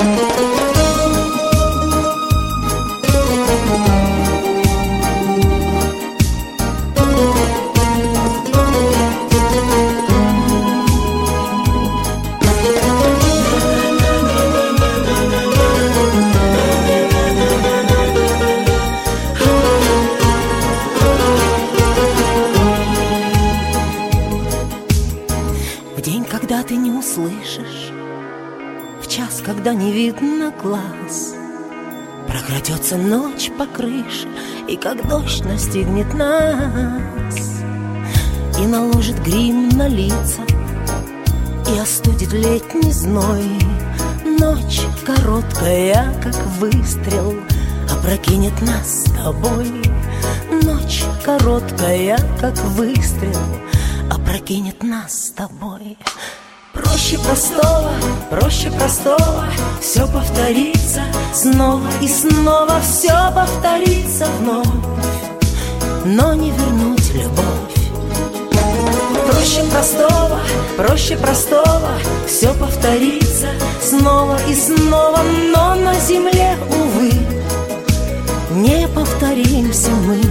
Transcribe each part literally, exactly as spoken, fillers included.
В день, когда ты не услышишь, в час, когда не видно глаз, прокрадется ночь по крыше, и как дождь настигнет нас, и наложит грим на лица, и остудит летний зной. Ночь короткая, как выстрел, опрокинет нас с тобой. Ночь короткая, как выстрел, опрокинет нас с тобой. Проще простого, проще простого, все повторится снова и снова, все повторится вновь, но не вернуть любовь. Проще простого, проще простого, все повторится снова и снова, но на земле, увы, не повторимся мы.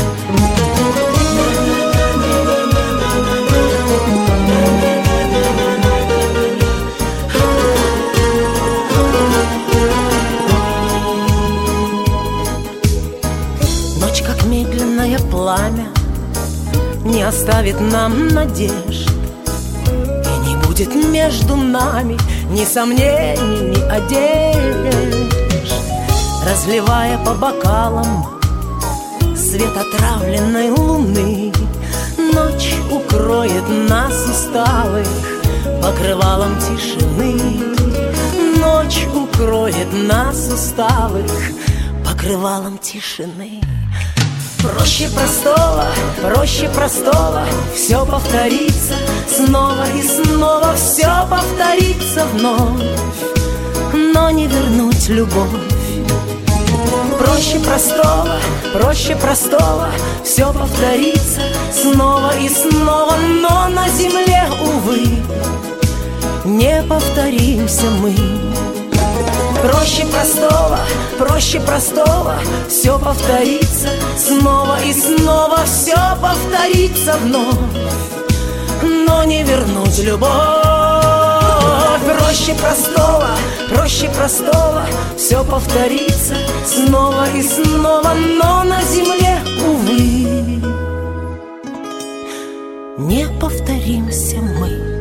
Ночь, как медленное пламя, не оставит нам надежд, и не будет между нами ни сомнений, ни одежд. Разливая по бокалам свет отравленной луны, ночь укроет нас усталых покрывалом тишины. Ночь укроет нас усталых покрывалом тишины. Проще простого, проще простого, все повторится снова и снова, все повторится вновь, но не вернуть любовь. Проще простого, проще простого, все повторится снова и снова, но на земле, увы, не повторимся мы. Проще простого, проще простого, все повторится снова и снова, все повторится вновь, но не вернуть любовь. Проще простого, проще простого, все повторится снова и снова, но на земле, увы, не повторимся мы.